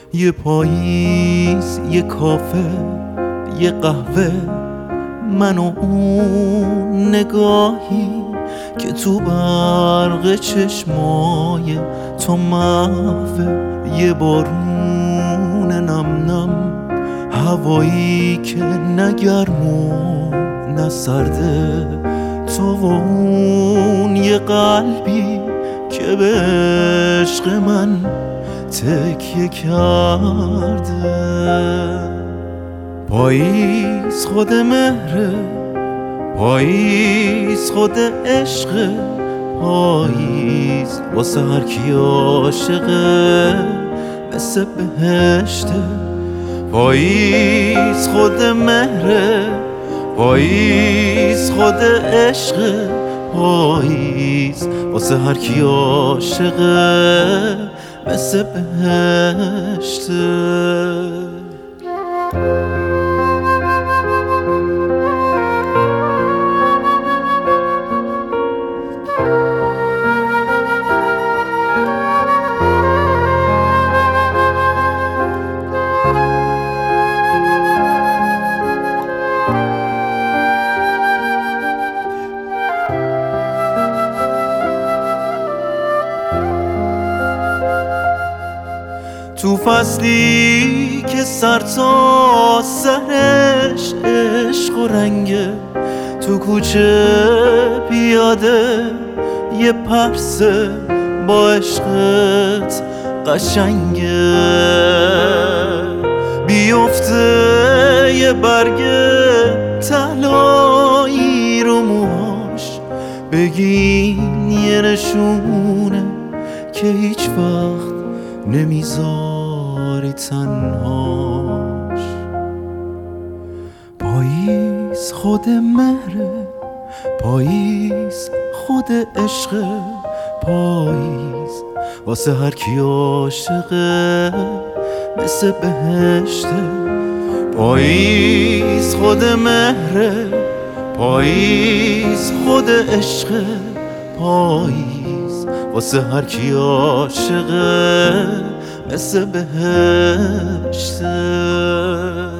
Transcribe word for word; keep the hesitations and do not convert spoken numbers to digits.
یه پاییز، یه کافه، یه قهوه، من و اون نگاهی که تو برق چشمای تو محوه. یه بارون نم نم، هوایی که نه گرم و نه سرده، تو و اون یه قلبی که به عشق من تکیه کرده. پاییز خود مهره، پاییز خود عشقه، پاییز واسه هر کی عاشقه مثل بهشته. پاییز خود مهره، پاییز خود عشقه، پاییز واسه هر کی عاشقه مثل بهشته. تو فصلی که سر تا سرش عشق و رنگه، تو کوچه پیاده یه پرسه با عشقت قشنگه. بیفته یه برگ طلایی رو موهاش، بگین یه نشونه که هیچ وقت نمیذاری تنهاش. پاییز خود مهره، پاییز خود عشقه، پاییز واسه هر کی عاشقه مثل بهشته. پاییز خود مهره، پاییز خود عشقه، پاییز واسه هر کی عاشقه مثل بهشته.